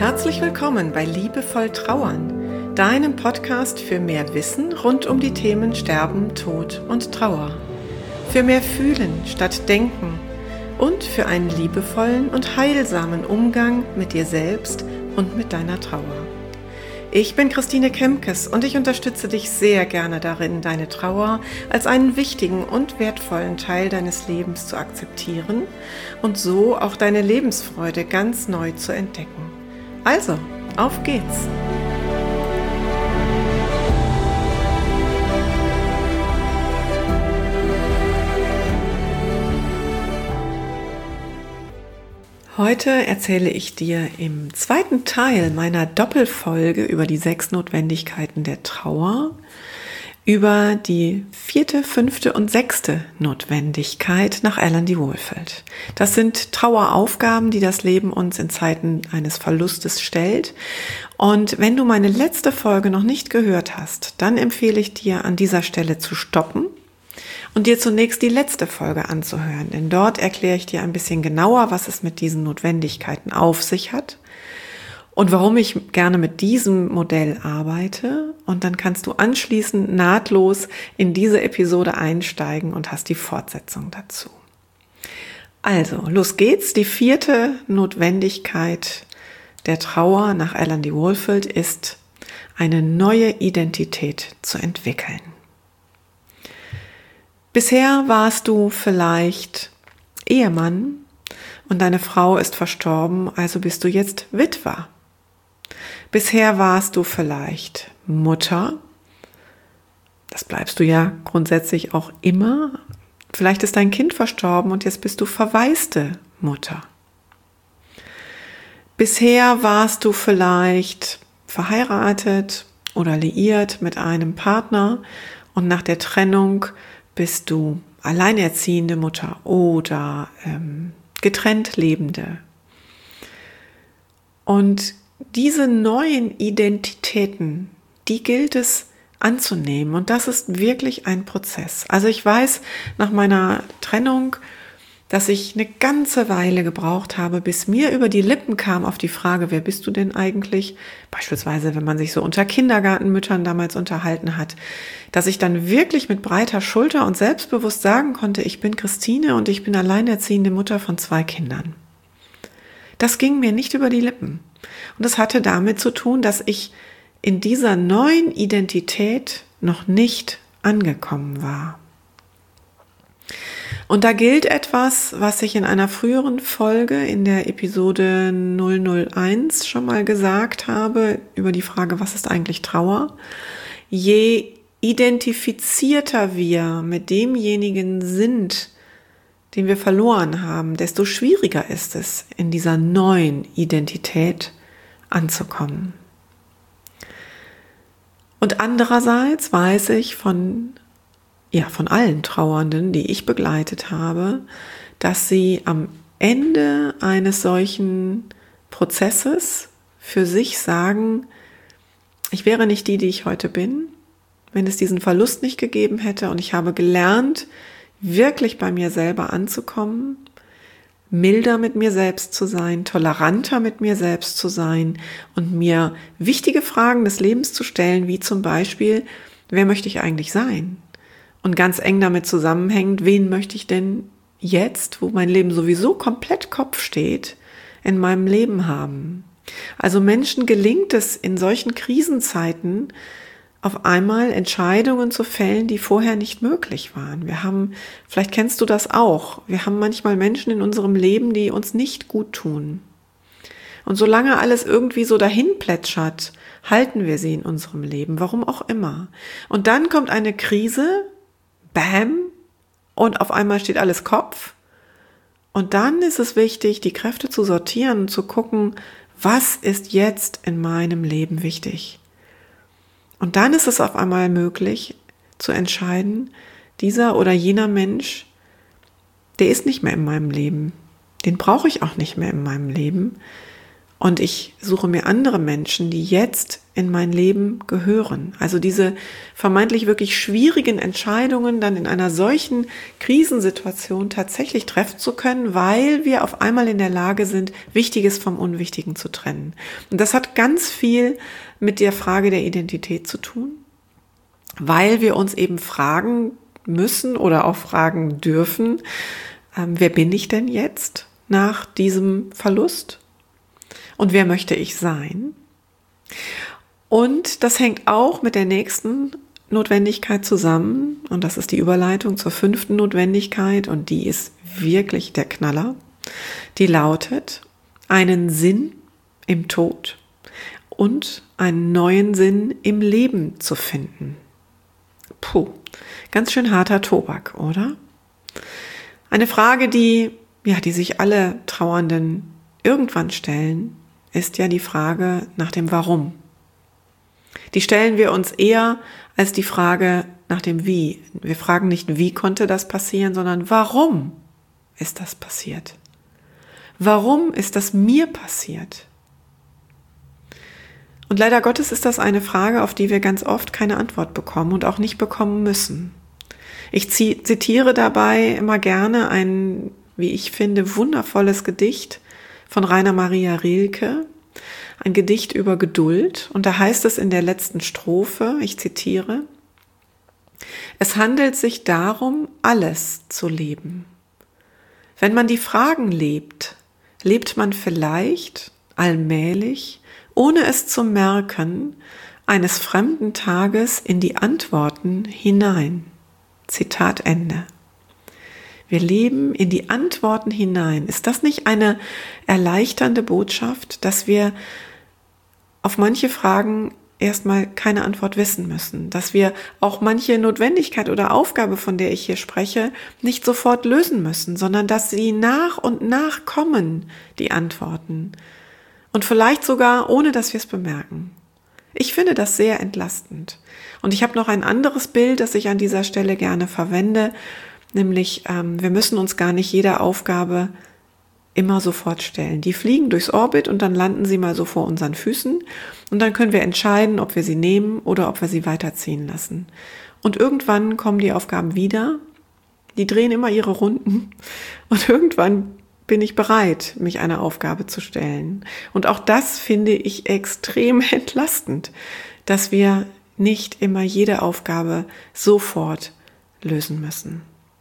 Herzlich willkommen bei Liebevoll Trauern, deinem Podcast für mehr Wissen rund um die Themen Sterben, Tod und Trauer. Für mehr Fühlen statt Denken und für einen liebevollen und heilsamen Umgang mit dir selbst und mit deiner Trauer. Ich bin Christine Kemkes und ich unterstütze dich sehr gerne darin, deine Trauer als einen wichtigen und wertvollen Teil deines Lebens zu akzeptieren und so auch deine Lebensfreude ganz neu zu entdecken. Also, auf geht's! Heute erzähle ich dir im zweiten Teil meiner Doppelfolge über die 6 Notwendigkeiten der Trauer über die 4., 5. und 6. Notwendigkeit nach Alan D. Wohlford. Das sind Traueraufgaben, die das Leben uns in Zeiten eines Verlustes stellt. Und wenn du meine letzte Folge noch nicht gehört hast, dann empfehle ich dir, an dieser Stelle zu stoppen und dir zunächst die letzte Folge anzuhören. Denn dort erkläre ich dir ein bisschen genauer, was es mit diesen Notwendigkeiten auf sich hat und warum ich gerne mit diesem Modell arbeite. Und dann kannst du anschließend nahtlos in diese Episode einsteigen und hast die Fortsetzung dazu. Also, los geht's. Die 4. Notwendigkeit der Trauer nach Alan D. Wohlford ist, eine neue Identität zu entwickeln. Bisher warst du vielleicht Ehemann und deine Frau ist verstorben, also bist du jetzt Witwer. Bisher warst du vielleicht Mutter, das bleibst du ja grundsätzlich auch immer. Vielleicht ist dein Kind verstorben und jetzt bist du verwaiste Mutter. Bisher warst du vielleicht verheiratet oder liiert mit einem Partner und nach der Trennung bist du alleinerziehende Mutter oder getrennt Lebende. Und diese neuen Identitäten, die gilt es anzunehmen. Und das ist wirklich ein Prozess. Also ich weiß nach meiner Trennung, dass ich eine ganze Weile gebraucht habe, bis mir über die Lippen kam auf die Frage, wer bist du denn eigentlich? Beispielsweise, wenn man sich so unter Kindergartenmüttern damals unterhalten hat, dass ich dann wirklich mit breiter Schulter und selbstbewusst sagen konnte, ich bin Christine und ich bin alleinerziehende Mutter von 2 Kindern. Das ging mir nicht über die Lippen. Und das hatte damit zu tun, dass ich in dieser neuen Identität noch nicht angekommen war. Und da gilt etwas, was ich in einer früheren Folge in der Episode 001 schon mal gesagt habe, über die Frage, was ist eigentlich Trauer? Je identifizierter wir mit demjenigen sind, den wir verloren haben, desto schwieriger ist es, in dieser neuen Identität anzukommen. Und andererseits weiß ich von allen Trauernden, die ich begleitet habe, dass sie am Ende eines solchen Prozesses für sich sagen, ich wäre nicht die ich heute bin, wenn es diesen Verlust nicht gegeben hätte, und ich habe gelernt, wirklich bei mir selber anzukommen, milder mit mir selbst zu sein, toleranter mit mir selbst zu sein und mir wichtige Fragen des Lebens zu stellen, wie zum Beispiel, wer möchte ich eigentlich sein? Und ganz eng damit zusammenhängend, wen möchte ich denn jetzt, wo mein Leben sowieso komplett Kopf steht, in meinem Leben haben? Also Menschen gelingt es in solchen Krisenzeiten, auf einmal Entscheidungen zu fällen, die vorher nicht möglich waren. Vielleicht kennst du das auch, wir haben manchmal Menschen in unserem Leben, die uns nicht gut tun. Und solange alles irgendwie so dahin plätschert, halten wir sie in unserem Leben, warum auch immer. Und dann kommt eine Krise, bam, und auf einmal steht alles Kopf. Und dann ist es wichtig, die Kräfte zu sortieren und zu gucken, was ist jetzt in meinem Leben wichtig? Und dann ist es auf einmal möglich zu entscheiden, dieser oder jener Mensch, der ist nicht mehr in meinem Leben. Den brauche ich auch nicht mehr in meinem Leben. Und ich suche mir andere Menschen, die jetzt in mein Leben gehören. Also diese vermeintlich wirklich schwierigen Entscheidungen dann in einer solchen Krisensituation tatsächlich treffen zu können, weil wir auf einmal in der Lage sind, Wichtiges vom Unwichtigen zu trennen. Und das hat ganz viel mit der Frage der Identität zu tun, weil wir uns eben fragen müssen oder auch fragen dürfen, wer bin ich denn jetzt nach diesem Verlust? Und wer möchte ich sein? Und das hängt auch mit der nächsten Notwendigkeit zusammen. Und das ist die Überleitung zur 5. Notwendigkeit. Und die ist wirklich der Knaller. Die lautet, einen Sinn im Tod und einen neuen Sinn im Leben zu finden. Puh, ganz schön harter Tobak, oder? Eine Frage, die sich alle Trauernden irgendwann stellen, ist ja die Frage nach dem Warum. Die stellen wir uns eher als die Frage nach dem Wie. Wir fragen nicht, wie konnte das passieren, sondern warum ist das passiert? Warum ist das mir passiert? Und leider Gottes ist das eine Frage, auf die wir ganz oft keine Antwort bekommen und auch nicht bekommen müssen. Ich zitiere dabei immer gerne ein, wie ich finde, wundervolles Gedicht von Rainer Maria Rilke, ein Gedicht über Geduld. Und da heißt es in der letzten Strophe, ich zitiere, es handelt sich darum, alles zu leben. Wenn man die Fragen lebt, lebt man vielleicht allmählich, ohne es zu merken, eines fremden Tages in die Antworten hinein. Zitat Ende. Wir leben in die Antworten hinein. Ist das nicht eine erleichternde Botschaft, dass wir auf manche Fragen erstmal keine Antwort wissen müssen, dass wir auch manche Notwendigkeit oder Aufgabe, von der ich hier spreche, nicht sofort lösen müssen, sondern dass sie nach und nach kommen, die Antworten. Und vielleicht sogar, ohne dass wir es bemerken. Ich finde das sehr entlastend. Und ich habe noch ein anderes Bild, das ich an dieser Stelle gerne verwende, nämlich wir müssen uns gar nicht jeder Aufgabe immer sofort stellen. Die fliegen durchs Orbit und dann landen sie mal so vor unseren Füßen und dann können wir entscheiden, ob wir sie nehmen oder ob wir sie weiterziehen lassen. Und irgendwann kommen die Aufgaben wieder, die drehen immer ihre Runden und irgendwann bin ich bereit, mich einer Aufgabe zu stellen. Und auch das finde ich extrem entlastend, dass wir nicht immer jede Aufgabe sofort lösen müssen.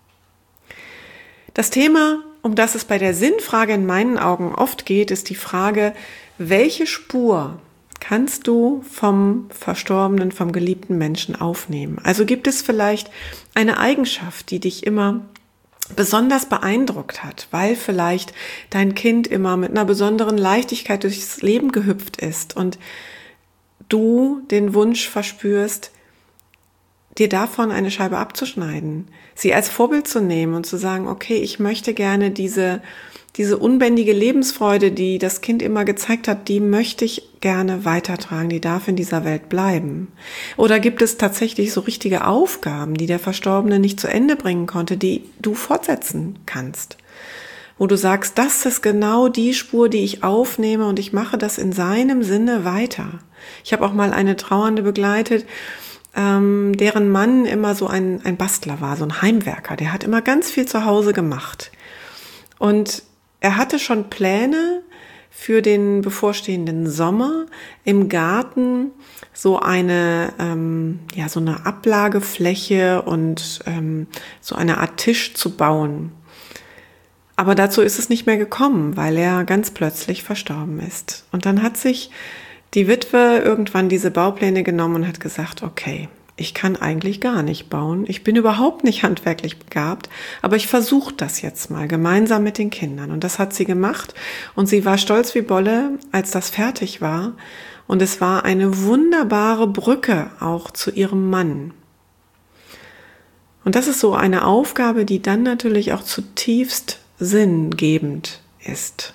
Das Thema, um das es bei der Sinnfrage in meinen Augen oft geht, ist die Frage, welche Spur kannst du vom Verstorbenen, vom geliebten Menschen aufnehmen? Also gibt es vielleicht eine Eigenschaft, die dich immer besonders beeindruckt hat, weil vielleicht dein Kind immer mit einer besonderen Leichtigkeit durchs Leben gehüpft ist und du den Wunsch verspürst, dir davon eine Scheibe abzuschneiden, sie als Vorbild zu nehmen und zu sagen, okay, ich möchte gerne diese unbändige Lebensfreude, die das Kind immer gezeigt hat, die möchte ich gerne weitertragen, die darf in dieser Welt bleiben. Oder gibt es tatsächlich so richtige Aufgaben, die der Verstorbene nicht zu Ende bringen konnte, die du fortsetzen kannst? Wo du sagst, das ist genau die Spur, die ich aufnehme und ich mache das in seinem Sinne weiter. Ich habe auch mal eine Trauernde begleitet, deren Mann immer so ein Bastler war, so ein Heimwerker. Der hat immer ganz viel zu Hause gemacht. Und er hatte schon Pläne für den bevorstehenden Sommer, im Garten so eine Ablagefläche und so eine Art Tisch zu bauen. Aber dazu ist es nicht mehr gekommen, weil er ganz plötzlich verstorben ist. Und dann hat sich die Witwe irgendwann diese Baupläne genommen und hat gesagt, okay, ich kann eigentlich gar nicht bauen. Ich bin überhaupt nicht handwerklich begabt, aber ich versuche das jetzt mal gemeinsam mit den Kindern. Und das hat sie gemacht und sie war stolz wie Bolle, als das fertig war. Und es war eine wunderbare Brücke auch zu ihrem Mann. Und das ist so eine Aufgabe, die dann natürlich auch zutiefst sinngebend ist.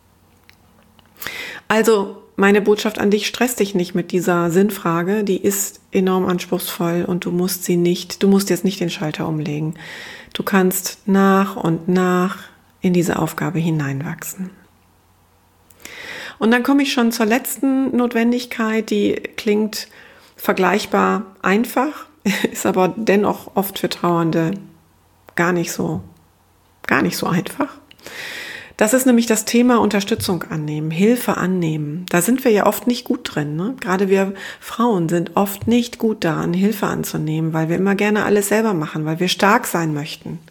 Also meine Botschaft an dich, stress dich nicht mit dieser Sinnfrage, die ist enorm anspruchsvoll und du musst jetzt nicht den Schalter umlegen. Du kannst nach und nach in diese Aufgabe hineinwachsen. Und dann komme ich schon zur letzten Notwendigkeit, die klingt vergleichbar einfach, ist aber dennoch oft für Trauernde gar nicht so einfach. Das ist nämlich das Thema Unterstützung annehmen, Hilfe annehmen. Da sind wir ja oft nicht gut drin, ne? Gerade wir Frauen sind oft nicht gut daran, Hilfe anzunehmen, weil wir immer gerne alles selber machen, weil wir stark sein möchten.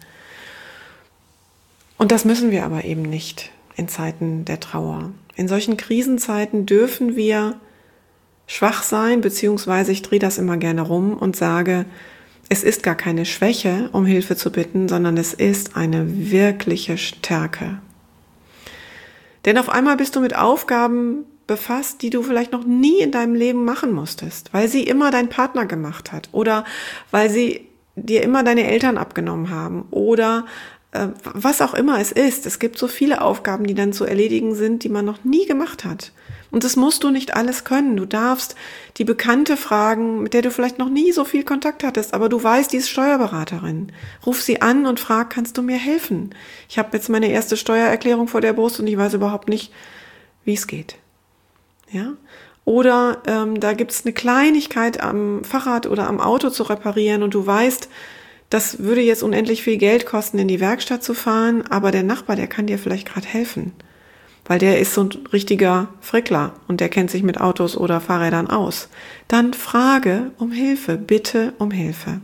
Und das müssen wir aber eben nicht in Zeiten der Trauer. In solchen Krisenzeiten dürfen wir schwach sein, beziehungsweise ich drehe das immer gerne rum und sage, es ist gar keine Schwäche, um Hilfe zu bitten, sondern es ist eine wirkliche Stärke. Denn auf einmal bist du mit Aufgaben befasst, die du vielleicht noch nie in deinem Leben machen musstest, weil sie immer dein Partner gemacht hat oder weil sie dir immer deine Eltern abgenommen haben oder was auch immer es ist. Es gibt so viele Aufgaben, die dann zu erledigen sind, die man noch nie gemacht hat. Und das musst du nicht alles können. Du darfst die Bekannte fragen, mit der du vielleicht noch nie so viel Kontakt hattest, aber du weißt, die ist Steuerberaterin. Ruf sie an und frag, kannst du mir helfen? Ich habe jetzt meine erste Steuererklärung vor der Brust und ich weiß überhaupt nicht, wie es geht. Ja? Oder da gibt es eine Kleinigkeit am Fahrrad oder am Auto zu reparieren und du weißt, das würde jetzt unendlich viel Geld kosten, in die Werkstatt zu fahren, aber der Nachbar, der kann dir vielleicht gerade helfen. Weil der ist so ein richtiger Frickler und der kennt sich mit Autos oder Fahrrädern aus. Dann frage um Hilfe, bitte um Hilfe.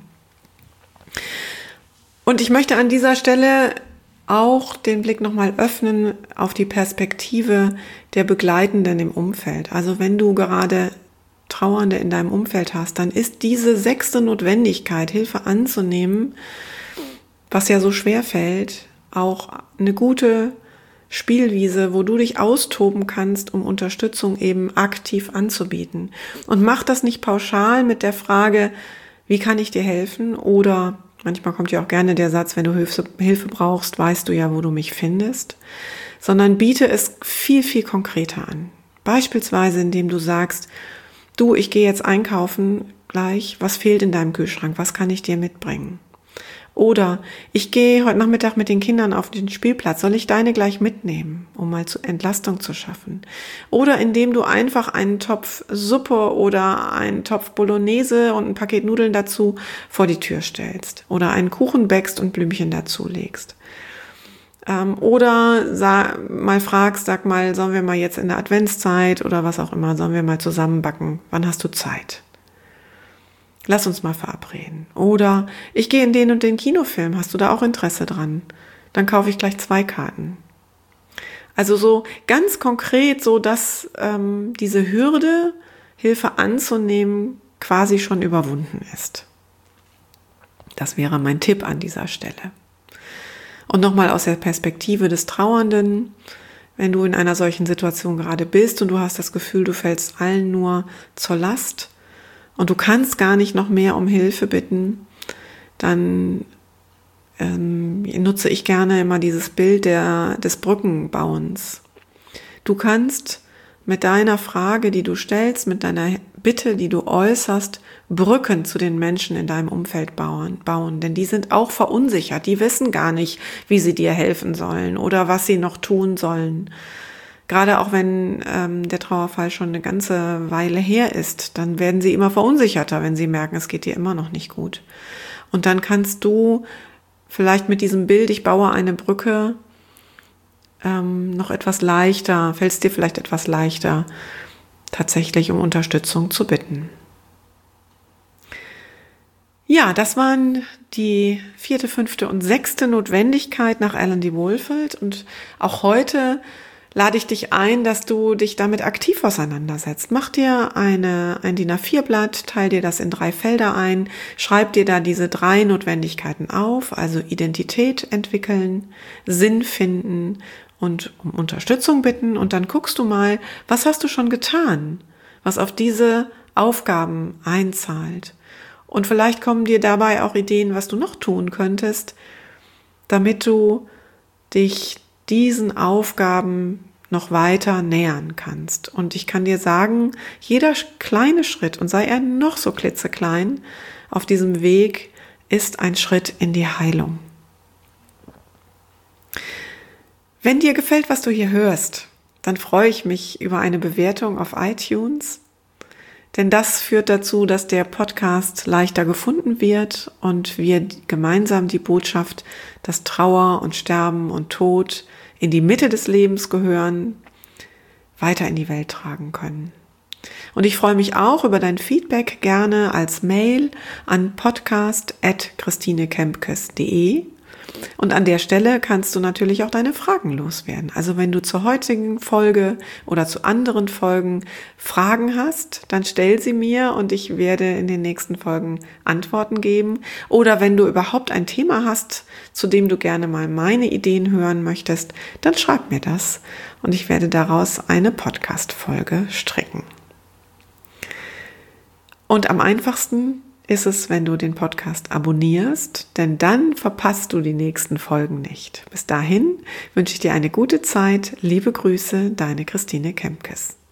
Und ich möchte an dieser Stelle auch den Blick nochmal öffnen auf die Perspektive der Begleitenden im Umfeld. Also wenn du gerade Trauernde in deinem Umfeld hast, dann ist diese 6. Notwendigkeit, Hilfe anzunehmen, was ja so schwer fällt, auch eine gute Spielwiese, wo du dich austoben kannst, um Unterstützung eben aktiv anzubieten. Und mach das nicht pauschal mit der Frage, wie kann ich dir helfen? Oder manchmal kommt ja auch gerne der Satz, wenn du Hilfe brauchst, weißt du ja, wo du mich findest. Sondern biete es viel, viel konkreter an. Beispielsweise, indem du sagst, du, ich gehe jetzt einkaufen gleich, was fehlt in deinem Kühlschrank, was kann ich dir mitbringen? Oder ich gehe heute Nachmittag mit den Kindern auf den Spielplatz, soll ich deine gleich mitnehmen, um mal Entlastung zu schaffen? Oder indem du einfach einen Topf Suppe oder einen Topf Bolognese und ein Paket Nudeln dazu vor die Tür stellst. Oder einen Kuchen backst und Blümchen dazu legst. Oder mal fragst, sag mal, sollen wir mal jetzt in der Adventszeit oder was auch immer, sollen wir mal zusammen backen? Wann hast du Zeit? Lass uns mal verabreden. Oder ich gehe in den und den Kinofilm, hast du da auch Interesse dran? Dann kaufe ich gleich 2 Karten. Also so ganz konkret, so dass diese Hürde, Hilfe anzunehmen, quasi schon überwunden ist. Das wäre mein Tipp an dieser Stelle. Und nochmal aus der Perspektive des Trauernden, wenn du in einer solchen Situation gerade bist und du hast das Gefühl, du fällst allen nur zur Last und du kannst gar nicht noch mehr um Hilfe bitten, dann nutze ich gerne immer dieses Bild des Brückenbauens. Du kannst mit deiner Frage, die du stellst, mit deiner Bitte, die du äußerst, Brücken zu den Menschen in deinem Umfeld bauen, denn die sind auch verunsichert, die wissen gar nicht, wie sie dir helfen sollen oder was sie noch tun sollen. Gerade auch wenn der Trauerfall schon eine ganze Weile her ist, dann werden sie immer verunsicherter, wenn sie merken, es geht dir immer noch nicht gut. Und dann kannst du vielleicht mit diesem Bild, ich baue eine Brücke, noch etwas leichter, fällt es dir vielleicht etwas leichter, tatsächlich um Unterstützung zu bitten. Ja, das waren die 4., 5. und 6. Notwendigkeit nach Alan D. Wohlford. Und auch heute lade ich dich ein, dass du dich damit aktiv auseinandersetzt. Mach dir ein DIN A4-Blatt, teil dir das in 3 Felder ein, schreib dir da diese 3 Notwendigkeiten auf, also Identität entwickeln, Sinn finden und um Unterstützung bitten. Und dann guckst du mal, was hast du schon getan, was auf diese Aufgaben einzahlt. Und vielleicht kommen dir dabei auch Ideen, was du noch tun könntest, damit du dich diesen Aufgaben noch weiter nähern kannst. Und ich kann dir sagen, jeder kleine Schritt, und sei er noch so klitzeklein, auf diesem Weg ist ein Schritt in die Heilung. Wenn dir gefällt, was du hier hörst, dann freue ich mich über eine Bewertung auf iTunes. Denn das führt dazu, dass der Podcast leichter gefunden wird und wir gemeinsam die Botschaft, dass Trauer und Sterben und Tod in die Mitte des Lebens gehören, weiter in die Welt tragen können. Und ich freue mich auch über dein Feedback gerne als Mail an podcast@christinekempkes.de. Und an der Stelle kannst du natürlich auch deine Fragen loswerden. Also wenn du zur heutigen Folge oder zu anderen Folgen Fragen hast, dann stell sie mir und ich werde in den nächsten Folgen Antworten geben. Oder wenn du überhaupt ein Thema hast, zu dem du gerne mal meine Ideen hören möchtest, dann schreib mir das und ich werde daraus eine Podcast-Folge stricken. Und am einfachsten ist es, wenn du den Podcast abonnierst, denn dann verpasst du die nächsten Folgen nicht. Bis dahin wünsche ich dir eine gute Zeit. Liebe Grüße, deine Christine Kempkes.